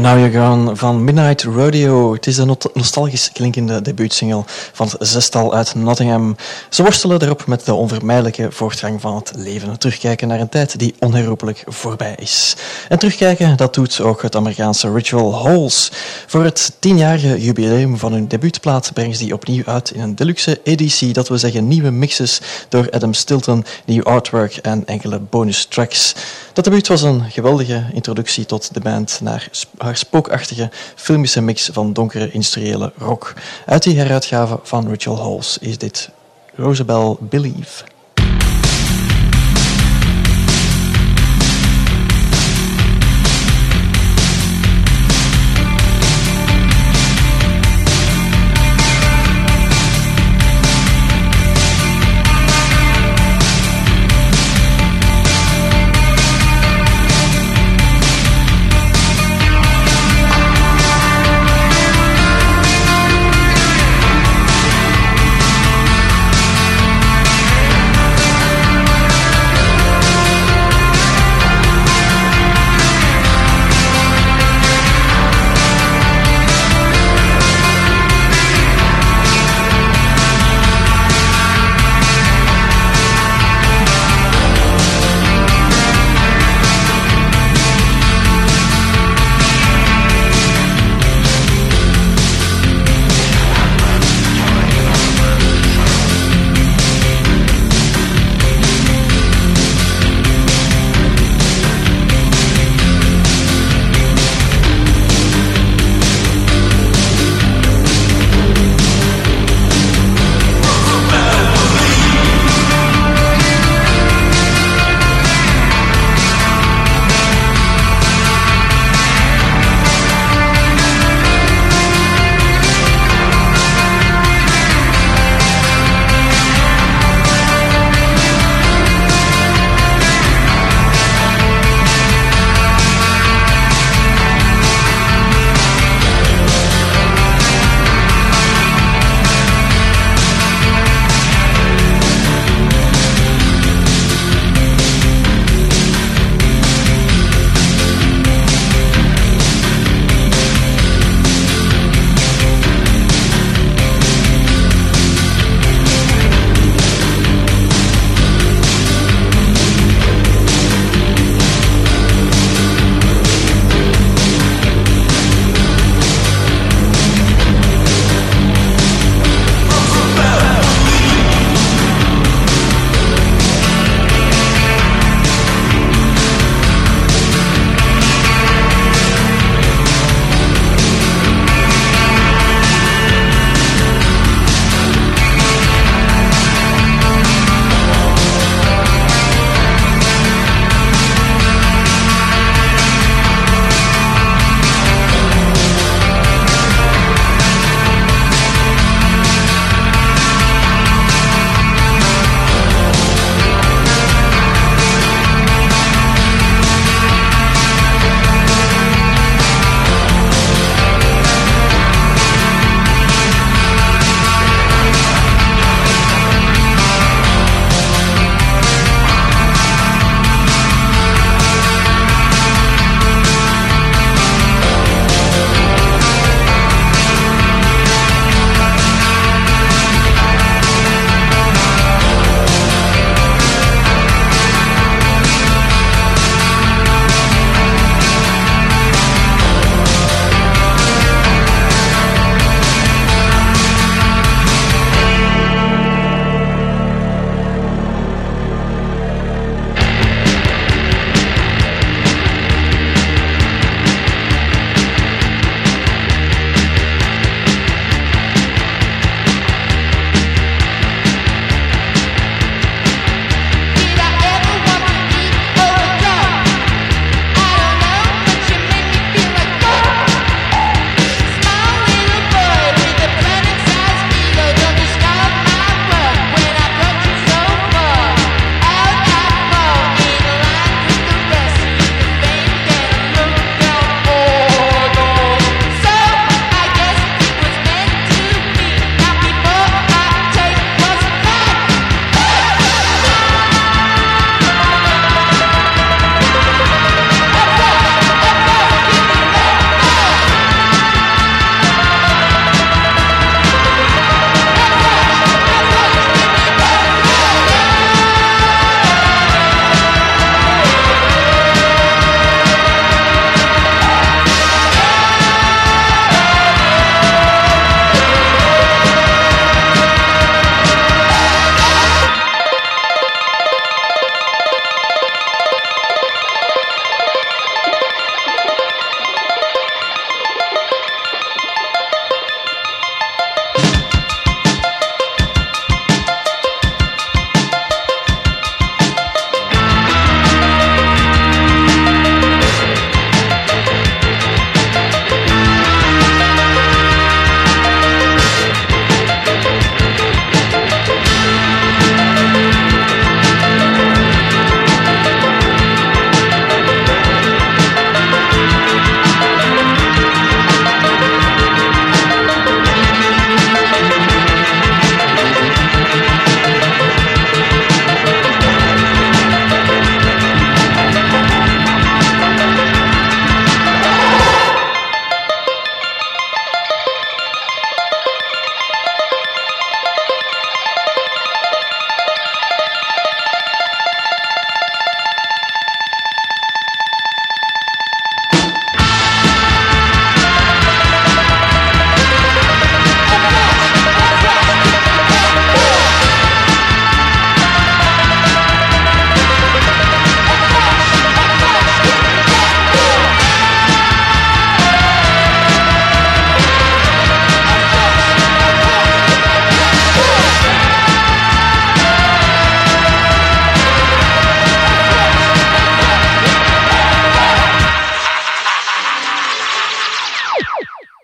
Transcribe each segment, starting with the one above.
Now You're Gone van Midnight Rodeo. Het is een nostalgisch klinkende debuutsingle van het zestal uit Nottingham. Ze worstelen erop met de onvermijdelijke voortgang van het leven. Terugkijken naar een tijd die onherroepelijk voorbij is. En terugkijken, dat doet ook het Amerikaanse Ritual Halls. Voor het 10-jarige jubileum van hun debuutplaat brengen ze die opnieuw uit in een deluxe editie. Dat wil zeggen nieuwe mixes door Adam Stilton, nieuw artwork en enkele bonus tracks. Dat debuut was een geweldige introductie tot de band naar haar spookachtige filmische mix van donkere industriële rock. Uit die heruitgave van Ritual Halls is dit Rosabelle Believe.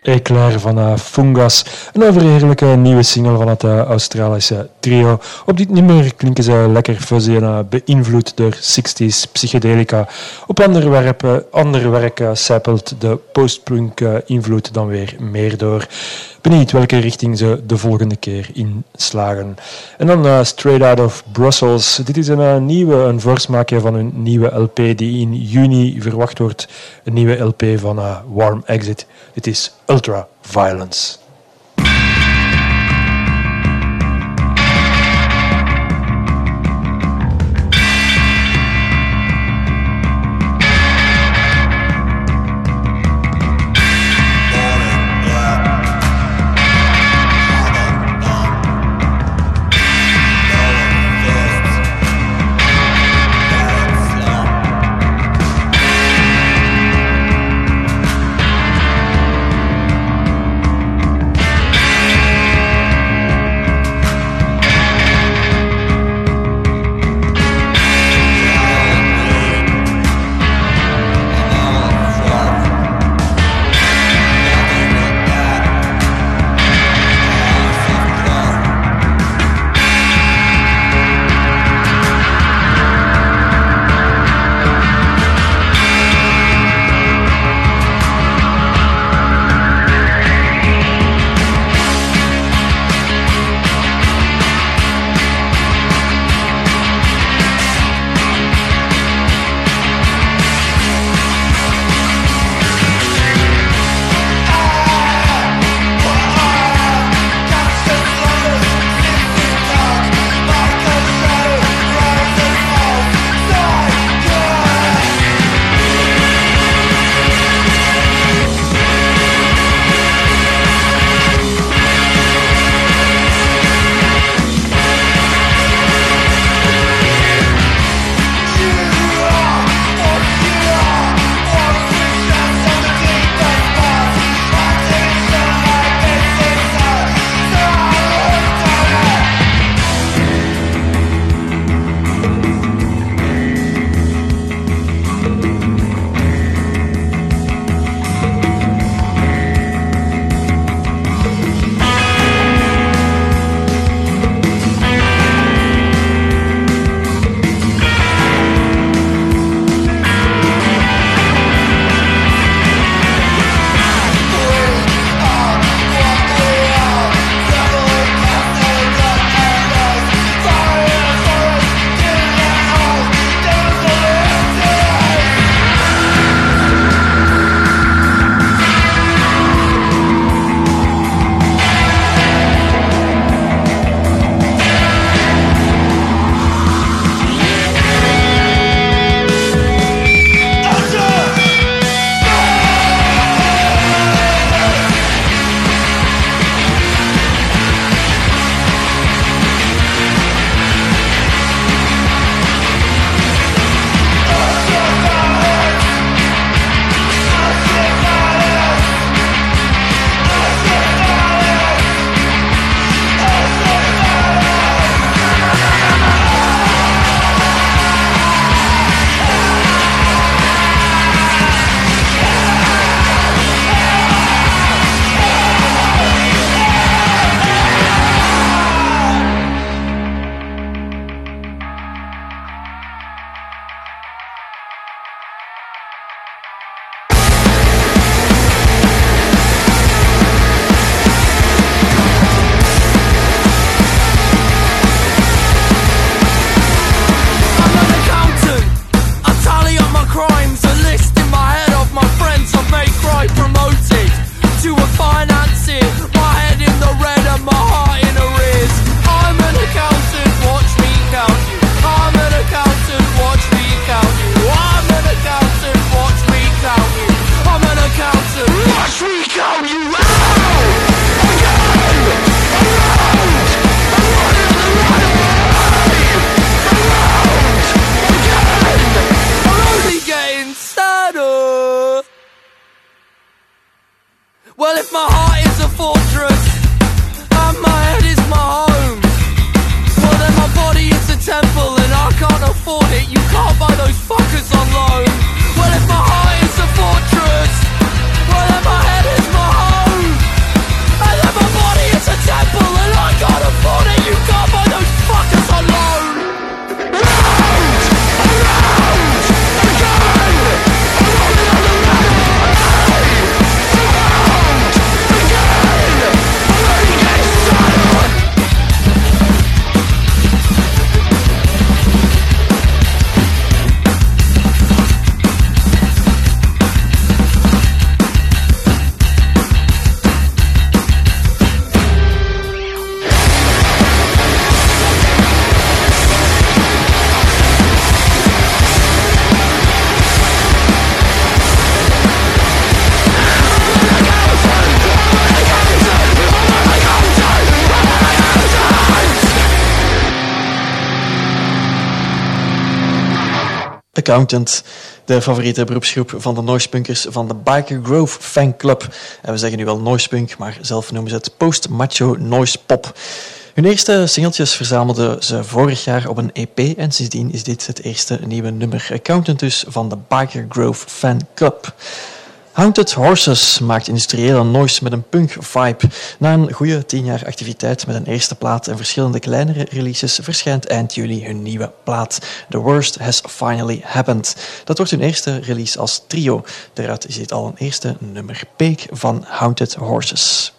Eclair van Fungas. Een overheerlijke nieuwe single van het Australische trio. Op dit nummer klinken ze lekker fuzzy en beïnvloed door 60s psychedelica. Op ander werk sijpelt de postpunk invloed dan weer meer door. Benieuwd welke richting ze de volgende keer inslagen. En dan Straight Out of Brussels. Dit is een voorsmaakje van hun nieuwe LP die in juni verwacht wordt. Een nieuwe LP van Warm Exit. Dit is Ultra Violence. Accountant, de favoriete beroepsgroep van de noisepunkers van de Biker Grove Fanclub. En we zeggen nu wel noisepunk, maar zelf noemen ze het post-macho noise pop. Hun eerste singeltjes verzamelden ze vorig jaar op een EP en sindsdien is dit het eerste nieuwe nummer. Accountant dus van de Biker Grove Fanclub. Haunted Horses maakt industriële noise met een punk-vibe. Na een goede 10 jaar activiteit met een eerste plaat en verschillende kleinere releases verschijnt eind juli hun nieuwe plaat. The Worst Has Finally Happened. Dat wordt hun eerste release als trio. Daaruit is dit al een eerste nummer. Peak van Haunted Horses.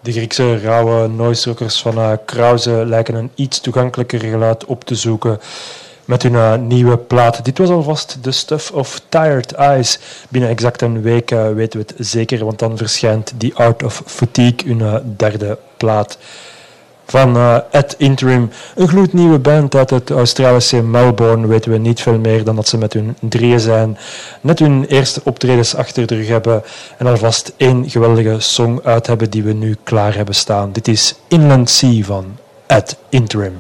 De Griekse rauwe noise rockers van Krause lijken een iets toegankelijker geluid op te zoeken met hun nieuwe plaat. Dit was alvast The Stuff of Tired Eyes. Binnen exact een week weten we het zeker, want dan verschijnt The Art of Fatigue, hun derde plaat. Van Ad Interim, een gloednieuwe band uit het Australische Melbourne, weten we niet veel meer dan dat ze met hun drieën zijn. Net hun eerste optredens achter de rug hebben en alvast 1 geweldige song uit hebben die we nu klaar hebben staan. Dit is Inland Sea van Ad Interim.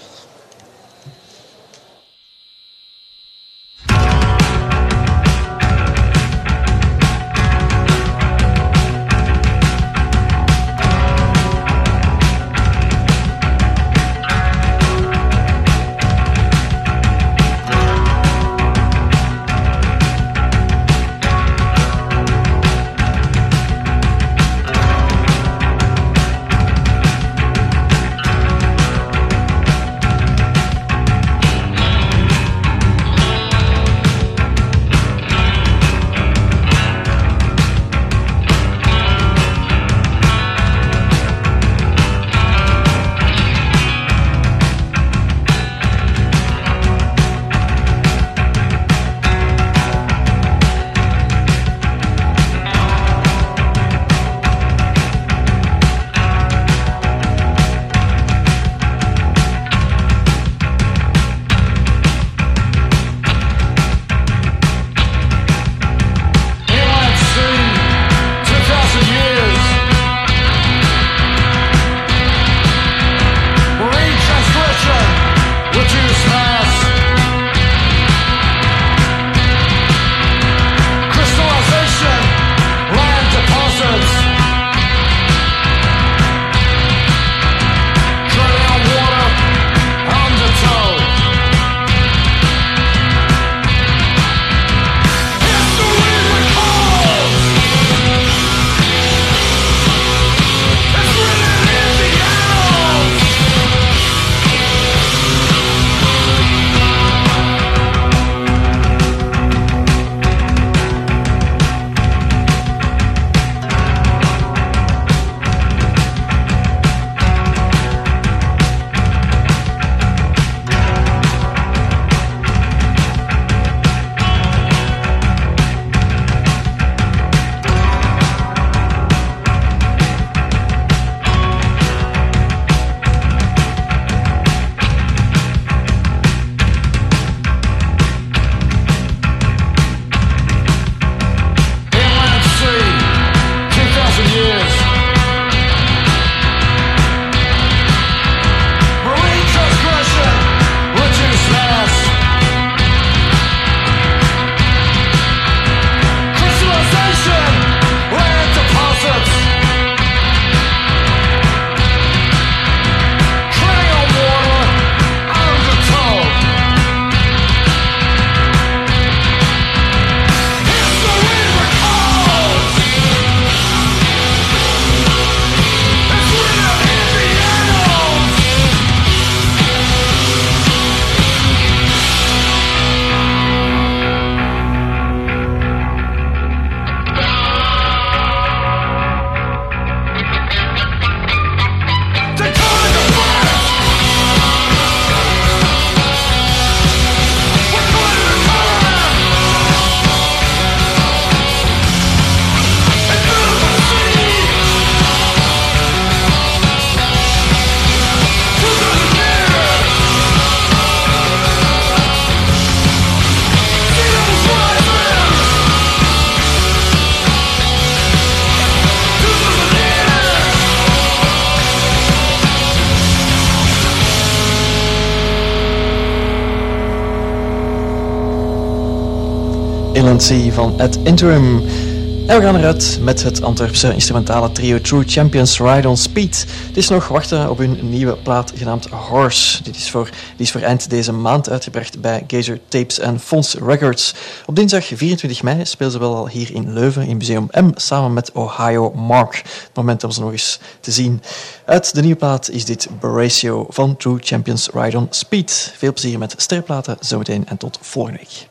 Inland Sea van Ad Interim. En we gaan eruit met het Antwerpse instrumentale trio True Champions Ride on Speed. Het is nog wachten op hun nieuwe plaat genaamd Horse. Die is voor eind deze maand uitgebracht bij Gazer Tapes en Fons Records. Op dinsdag 24 mei spelen ze wel al hier in Leuven in Museum M samen met Ohio Mark. Het moment om ze nog eens te zien. Uit de nieuwe plaat is dit Barratio van True Champions Ride on Speed. Veel plezier met sterrenplaten zometeen en tot volgende week.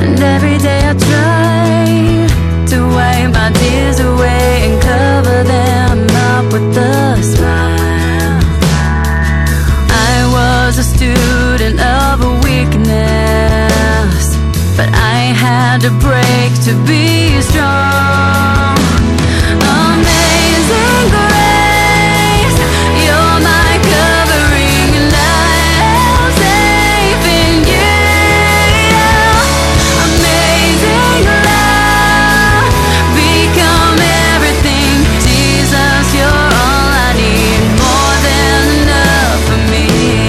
And every day I try to wipe my tears away and cover them up with a smile. I was a student of a weakness, but I had to break to be strong. Amazing grace, you're my covering, and I am safe in you. Amazing love, become everything. Jesus, you're all I need, more than enough for me.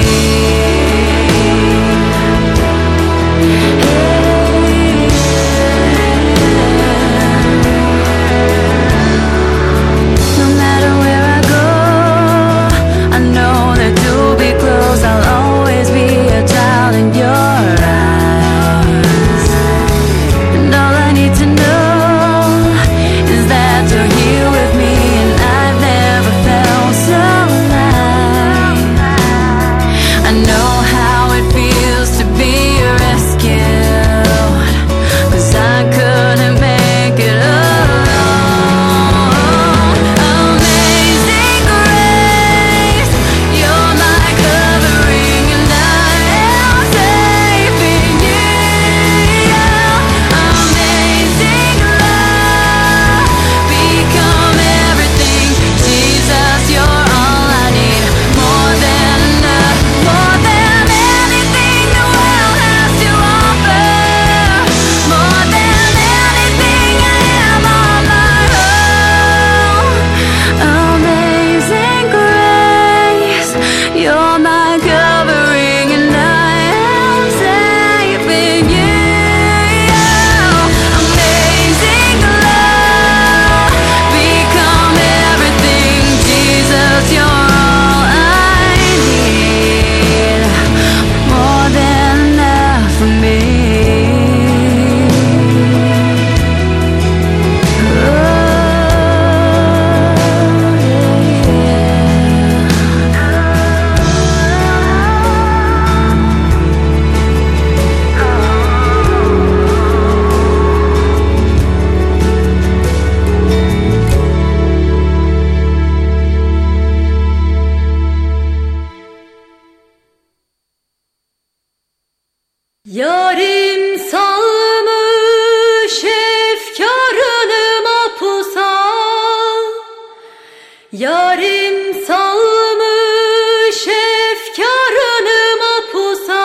No matter where I go, I know that you'll be close. I'll always be a child in your eyes. And all I need to know is that you're here with me, and I've never felt so alive. I know how it feels to be rescued, 'cause I couldn't make it alone. Amazing grace, you're my covering, and I am safe in you. Amazing love, become everything. Jesus, you're all I need, more than enough, more than anything the world has to offer, more than anything I am on my own. Amazing grace, you're my covering, and I am safe in you. Amazing love, become everything. Jesus, you're all I need, more than enough for me. Yarim salmış efkarını mapusa, yarim salmış efkarını mapusa,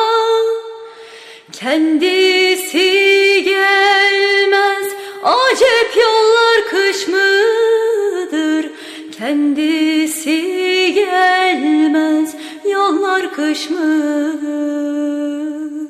kendisi gelmez, acep yollar kış mıdır? Kendisi gelmez, yollar kış mıdır?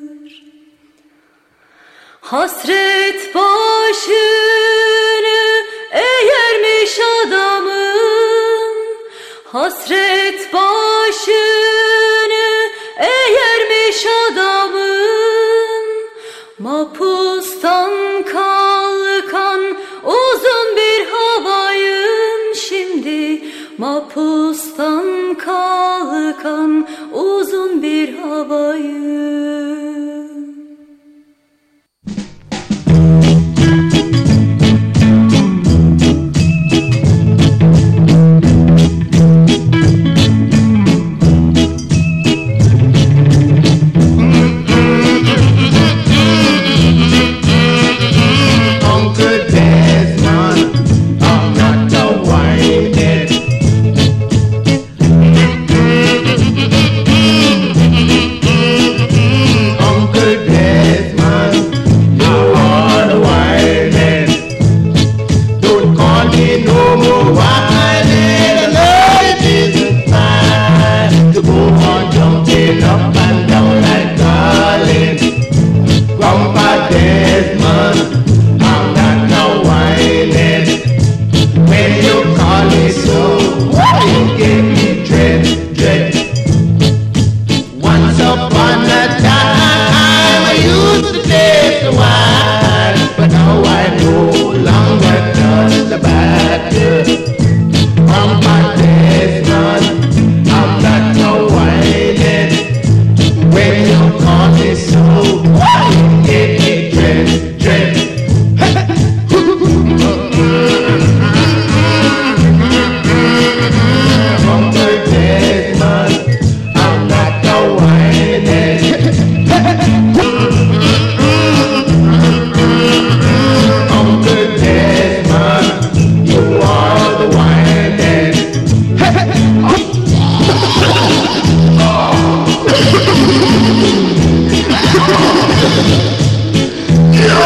Hasret başını eğermiş adamın, hasret başını eğermiş adamın, mapustan kalkan uzun bir havayım şimdi, mapustan kalkan uzun bir havayım.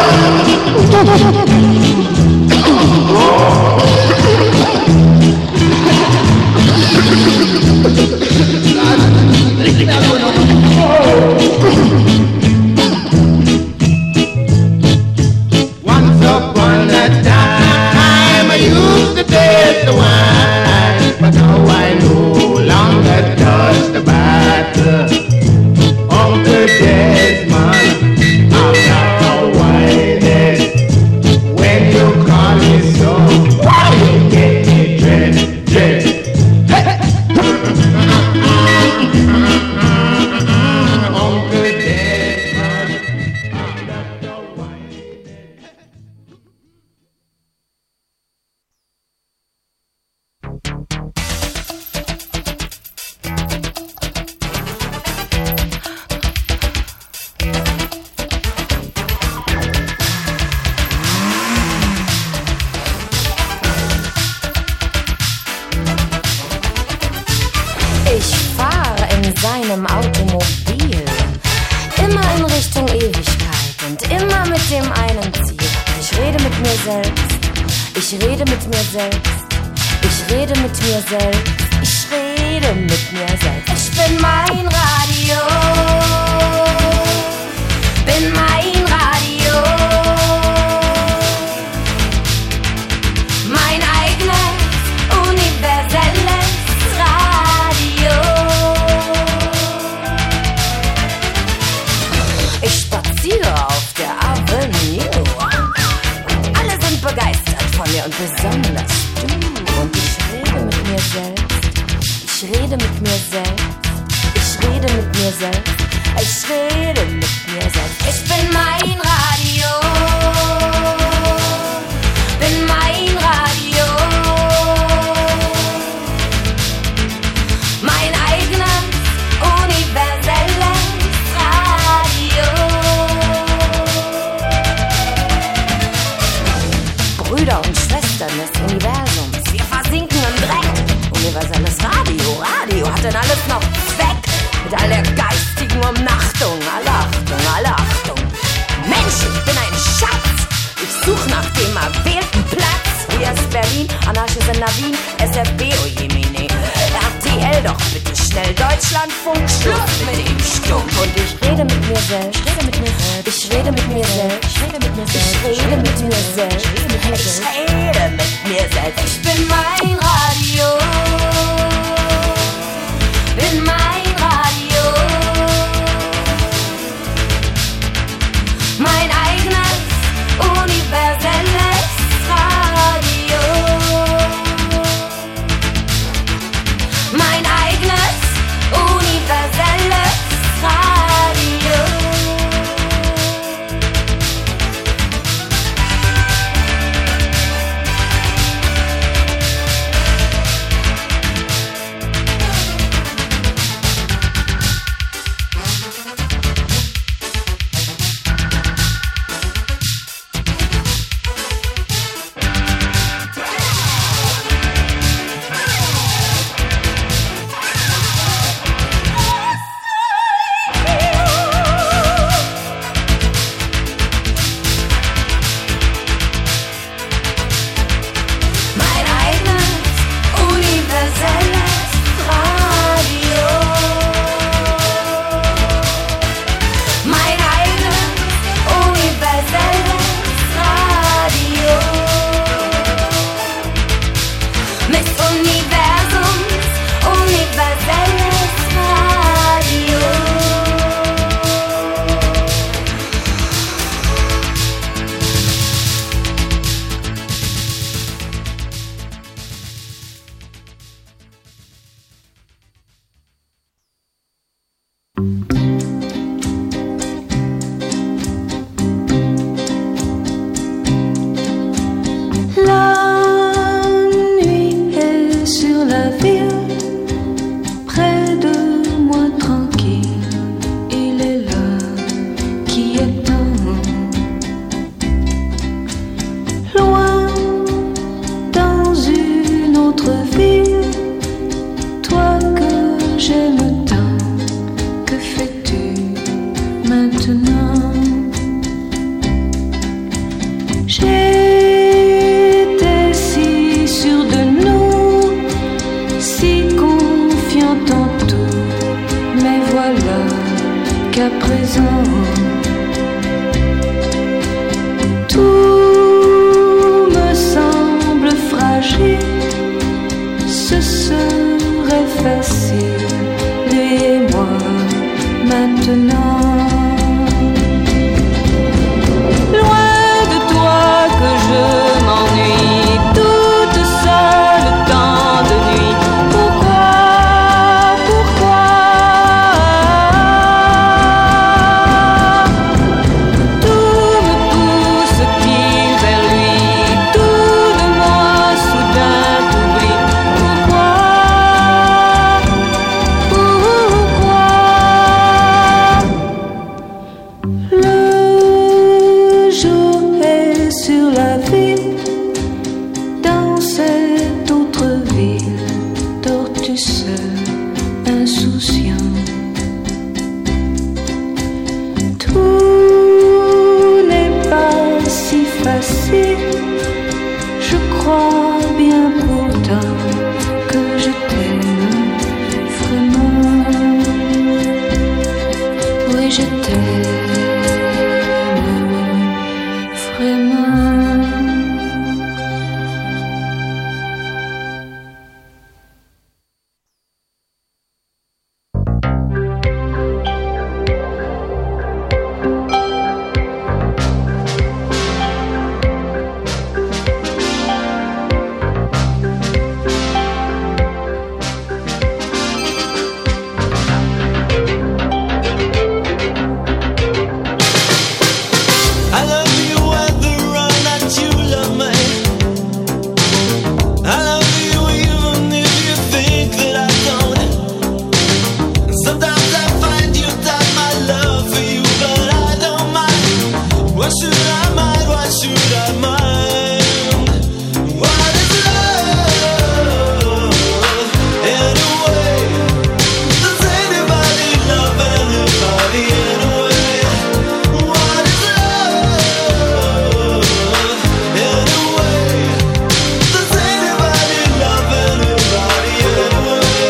Once upon a time I used to taste the wine, but now I no longer touch the bottle. Uncle Desmond, I'm not whining. When you call me so, why you get me dread? Uncle Desmond, I'm not whining. Ich fahre in seinem Automobil, immer in Richtung Ewigkeit und immer mit dem einen Ziel. Ich rede mit mir selbst, ich rede mit mir selbst, ich rede mit mir selbst, ich rede mit mir selbst. Ich bin mein Radio, bin mein Radio, mein eigenes universelles Radio. Ich spaziere auf der Avenue. Alle sind begeistert von mir und besonders du. Und ich rede mit mir selbst. Ich rede mit mir selbst. Ich rede mit mir selbst. Ich rede mit mir selbst. Ich bin mein Radio. Bin mein Radio. Mein eigenes universelles Radio. Brüder und Schwestern des Universums, wir versinken im Dreck. Universelles Radio, Radio hat denn alles noch Zweck? Mit all der geistigen Umnachtung, alle Achtung, alle Achtung. Mensch, ich bin ein Schatz, ich such nach dem erwählten Platz. Hier ist Berlin, Anarchist Wien, SFB, ojemine. RTL, doch bitte schnell, Deutschlandfunk, Schluss mit dem Stumpf. Und ich rede mit mir selbst, ich rede mit mir selbst, ich rede mit mir selbst, ich rede mit mir selbst, ich rede mit mir selbst, ich rede mit mir selbst. Ich bin mein Radio, bin mein Radio, mein eigenes universelles Radio. Mein eigenes universelles Radio. à présent. Tout me semble fragile, ce serait facile, lui et moi, maintenant. Loin de toi que je m'ennuie, toute seule tant de nuit. Pourquoi tout me pousse-t-il vers lui, tout de moi soudain t'oublie. Pourquoi le jour est sur la ville, dans cette autre ville, dors-tu seul, insouciant? Tout n'est pas si facile, je crois bien pourtant que je t'aime vraiment. Oui, je t'aime vraiment. I love you whether or not you love me. I love you even if you think that I don't. Sometimes I find you doubt my love for you, but I don't mind. Why should I mind? Why should I mind? What is love anyway? Does anybody love anybody anyway? What is love anyway? Does anybody love anybody anyway?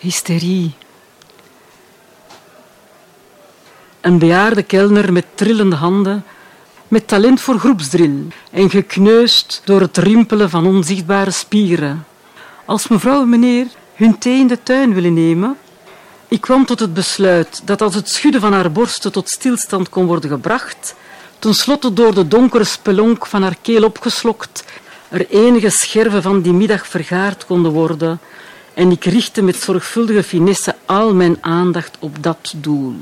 Hysterie. Een bejaarde kelner met trillende handen, met talent voor groepsdrill en gekneusd door het rimpelen van onzichtbare spieren. Als mevrouw en meneer hun thee in de tuin willen nemen, ik kwam tot het besluit dat als het schudden van haar borsten tot stilstand kon worden gebracht, tenslotte door de donkere spelonk van haar keel opgeslokt, er enige scherven van die middag vergaard konden worden en ik richtte met zorgvuldige finesse al mijn aandacht op dat doel.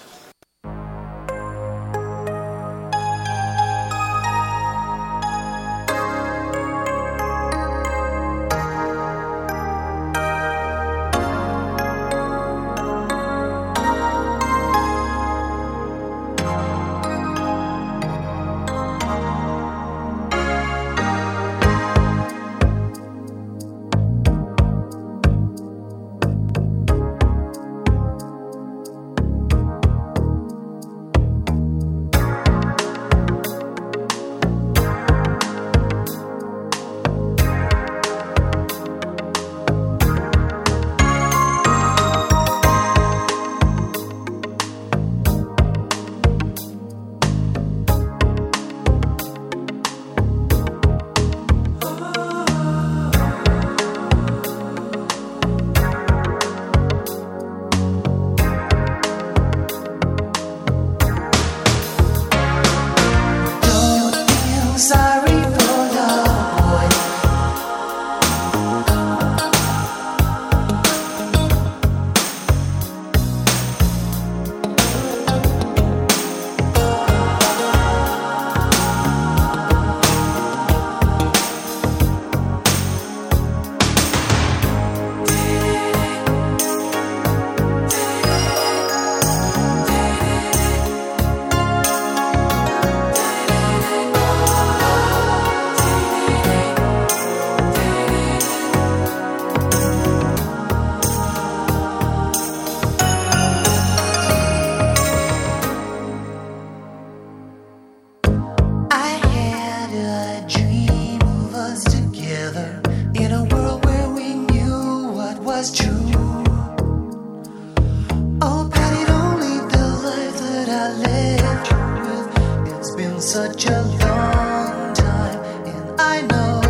Such a long time, and I know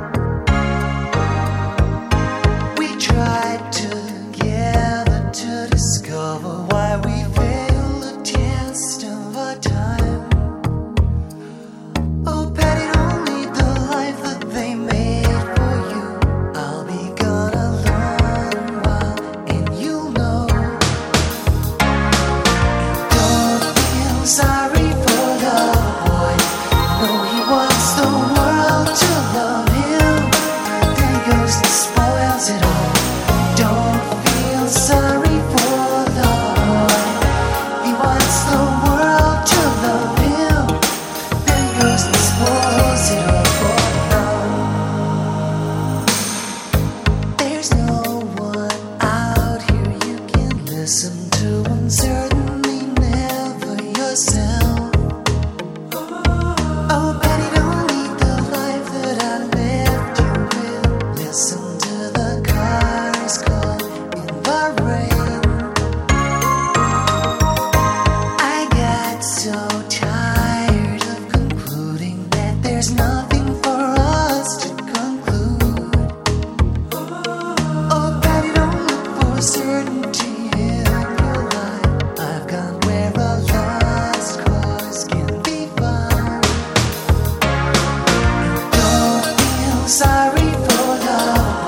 we tried together to discover why we failed the test of our time. Oh, Patty, don't lead the life that they made for you. I'll be gone a long while, and you'll know. Don't feel sorry for love. No, he wants the world to love him. Then he goes and spoils it all. Don't feel sorry for the boy. He wants the world to love him. Then he goes and spoils it all. There's no one out here you can listen to, and certainly never yourself. Oh, Betty, don't lead the life that I left you with. Listen to the cars call in the rain. I got so tired of concluding that there's nothing for us to conclude. Oh, Betty, don't look for certainty in your life. I've gone where a lost cause can be found. Don't feel sorry for love.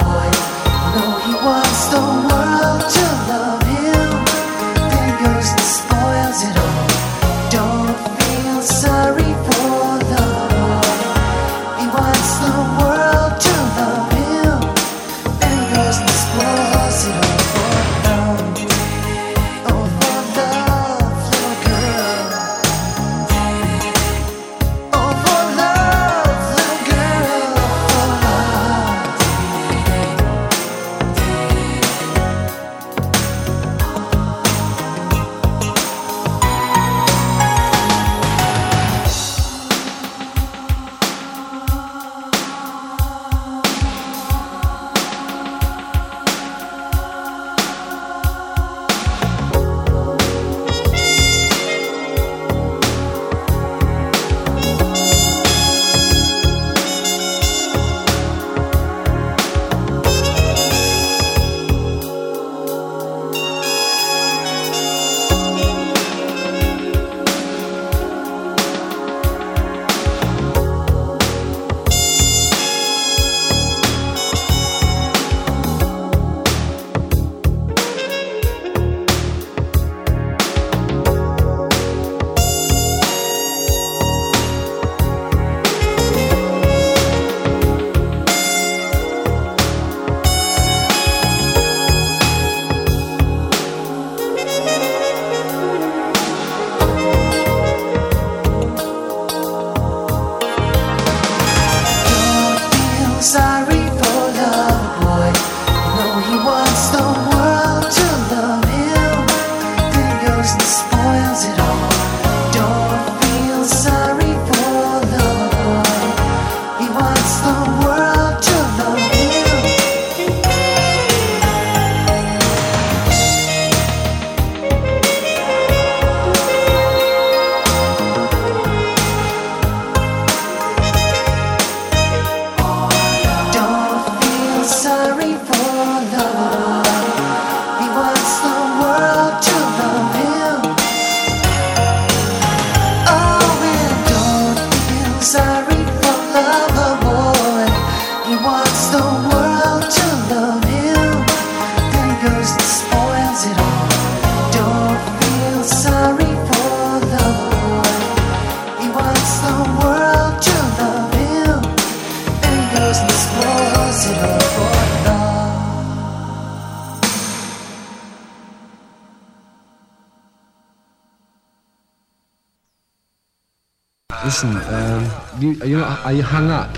Listen, are you hung up?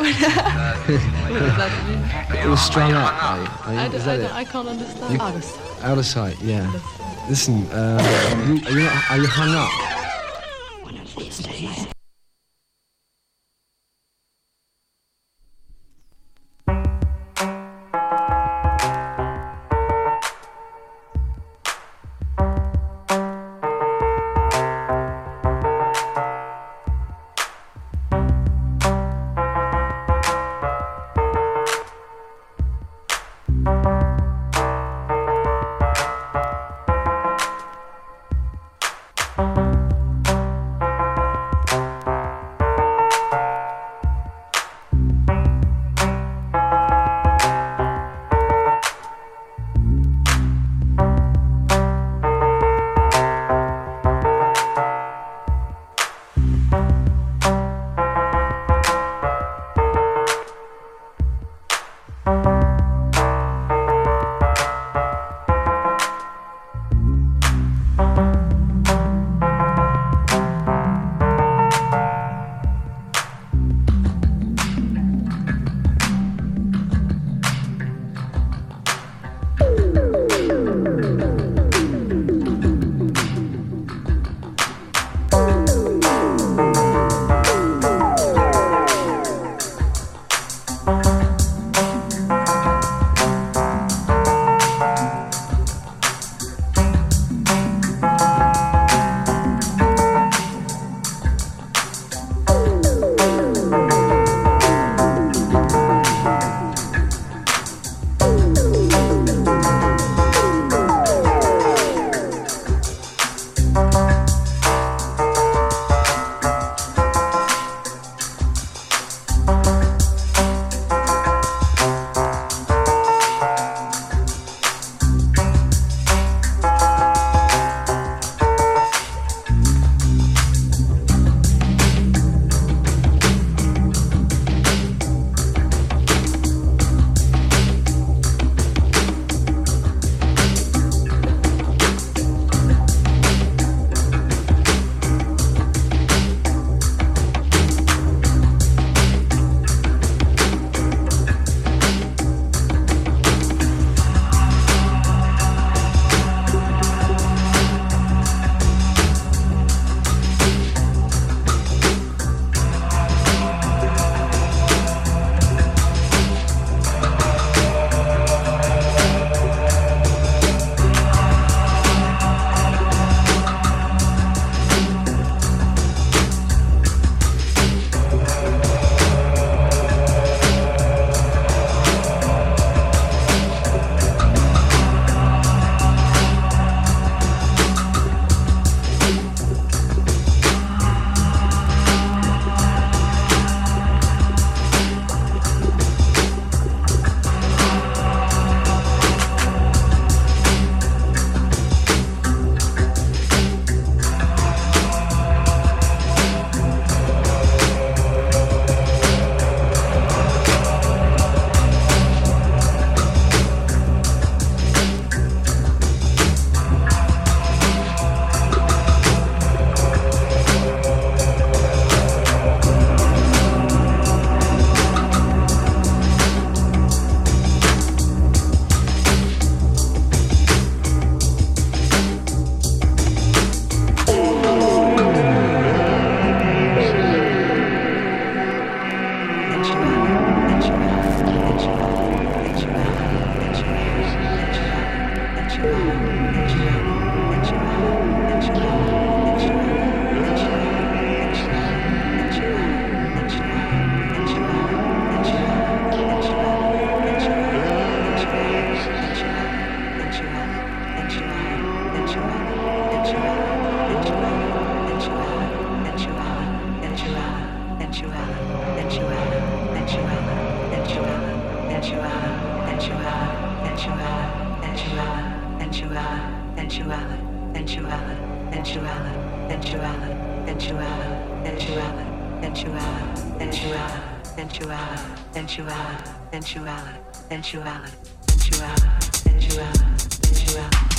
You're strung up, are you? Is that it? I can't understand. Out of sight, yeah. Listen, are you hung up?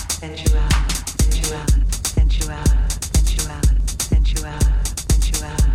Sensuality.